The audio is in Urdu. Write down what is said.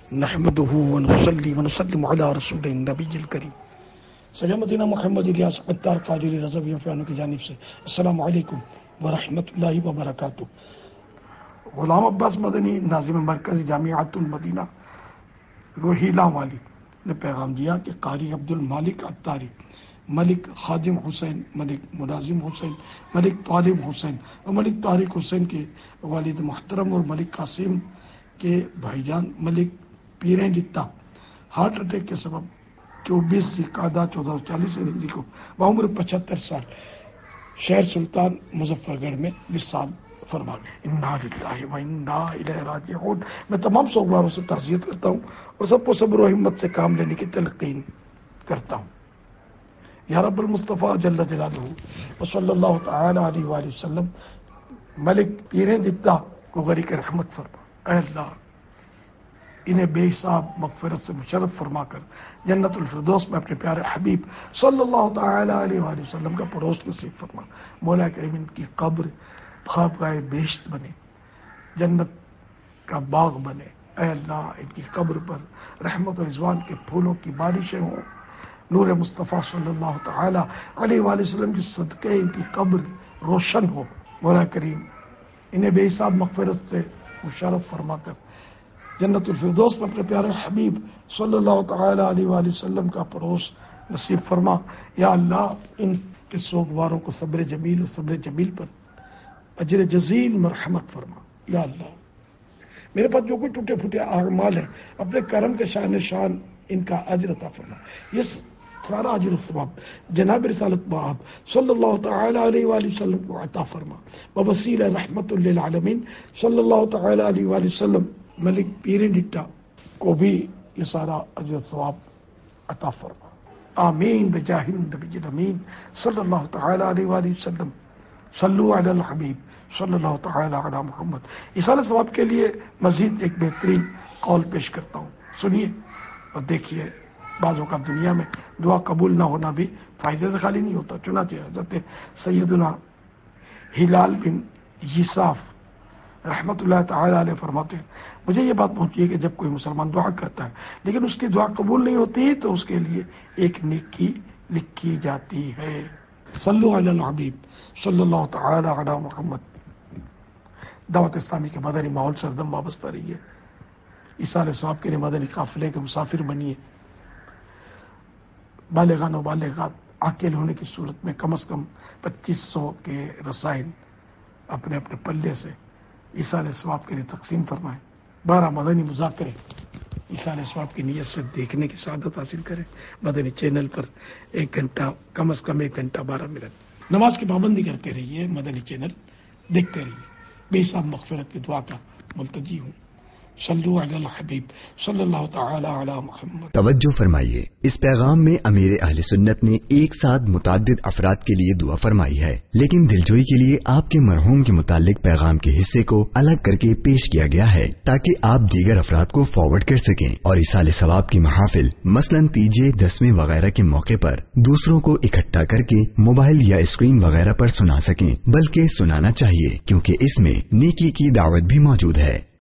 نحمده ونصلي ونسلم على رسول النبی الکریم سجا مدینہ محمد الیاس اتار قاجری رضوی فیانوں کی جانب سے السلام علیکم ورحمۃ اللہ وبرکاتہ۔ غلام عباس مدنی ناظم مرکزی جامعۃ المدینہ روہیلا والی نے پیغام دیا کہ قاری عبد المالک عطاری، ملک خادم حسین، ملک مناظم حسین، ملک طالب حسین اور ملک طارق حسین کے والد محترم اور ملک قاسم کے بھائی جان ملک پیرین جتا ہارٹ اٹیک کے سبب 24 ذوالقعدہ 1440 ہجری کو بعمر 75 سال شہر سلطان مظفر گڑھ میں وصال فرما گئے۔ انا للہ و انا الیہ راجعون۔ میں تمام سوگواروں سے تعزیت کرتا ہوں اور سب کو صبر و ہمت سے کام لینے کی تلقین کرتا ہوں۔ یا رب المصطفیٰ جل جلالہ وصلی اللہ تعالی علیہ وآلہ وسلم ملک پیرین جتا کو غریق رحمت فرما۔ اے اللہ انہیں بے حساب مغفرت سے مشرف فرما کر جنت الفردوس میں اپنے پیارے حبیب صلی اللہ تعالی علیہ وآلہ وسلم کا پڑوس نصیب فرما۔ مولا کریم ان کی قبر خوابگاہ بہشت بنے، جنت کا باغ بنے۔ اے اللہ ان کی قبر پر رحمت و رضوان کے پھولوں کی بارشیں ہوں، نور مصطفیٰ صلی اللہ تعالی علیہ وآلہ وسلم کی صدقے ان کی قبر روشن ہو۔ مولا کریم انہیں بے حساب مغفرت سے مشرف فرما کر جنت الفردوس میں اپنے پیارے حبیب صلی اللہ تعالی علیہ وآلہ وسلم کا پڑوس نصیب فرما۔ یا اللہ ان کے سوگواروں کو صبر جمیل اور صبر جمیل پر اجر جزیل مرحمت فرما۔ یا اللہ میرے پاس جو کوئی ٹوٹے پھوٹے اعمال ہیں اپنے کرم کے شان شان ان کا اجر عطا فرما۔ یہ سارا اجر و ثواب جناب رسالت مآب صلی اللہ تعالی علیہ وآلہ وسلم کو عطا فرما۔ ووسیلہ رحمت للعالمین صلی اللہ تعالی علیہ وآلہ وسلم ملک پیرین ڈٹا کو بھی یہ سارا اجر و ثواب عطا فرما۔ آمین بجاہ النبی الامین صلی اللہ تعالی علیہ وآلہ وسلم۔ صلو علی الحبیب صلی اللہ تعالی علی محمد۔ ایصال ثواب کے لیے مزید ایک بہترین قول پیش کرتا ہوں، سنیے اور دیکھیے۔ بعض اوقات دنیا میں دعا قبول نہ ہونا بھی فائدے سے خالی نہیں ہوتا۔ چنانچہ حضرت سیدنا ہلال بن یساف رحمت اللہ تعالی علیہ فرماتے ہیں، مجھے یہ بات پہنچی ہے کہ جب کوئی مسلمان دعا کرتا ہے لیکن اس کی دعا قبول نہیں ہوتی تو اس کے لیے ایک نیکی لکھی جاتی ہے۔ صلو علی الحبیب صلی اللہ تعالی علی محمد۔ دعوت اسلامی کے مدنی ماحول سے ہردم وابستہ رہیے، ایصال ثواب کے لیے مدنی قافلے کے مسافر بنیے، بالغان و بالغات عاقل ہونے کی صورت میں کم از کم 2500 کے رسائل اپنے اپنے پلے سے ایصال ثواب کے لیے تقسیم فرمائیں۔ 12 مدنی مذاکرے ایصال ثواب کی نیت سے دیکھنے کی سعادت حاصل کریں۔ مدنی چینل پر 1 گھنٹہ کم از کم 1 گھنٹہ 12 منٹ نماز کی پابندی کرتے رہیے، مدنی چینل دیکھتے رہیے۔ بے حساب مغفرت کی دعا کا ملتجی ہوں۔ صلو علی الحبیب صلی اللہ تعالی علی محمد۔ توجہ فرمائیے، اس پیغام میں امیر اہل سنت نے ایک ساتھ متعدد افراد کے لیے دعا فرمائی ہے، لیکن دلجوئی کے لیے آپ کے مرحوم کے متعلق پیغام کے حصے کو الگ کر کے پیش کیا گیا ہے تاکہ آپ دیگر افراد کو فارورڈ کر سکیں اور ایصال ثواب کی محافل مثلاً تیجے، 10ویں وغیرہ کے موقع پر دوسروں کو اکٹھا کر کے موبائل یا اسکرین وغیرہ پر سنا سکیں، بلکہ سنانا چاہیے کیونکہ اس میں نیکی کی دعوت بھی موجود ہے۔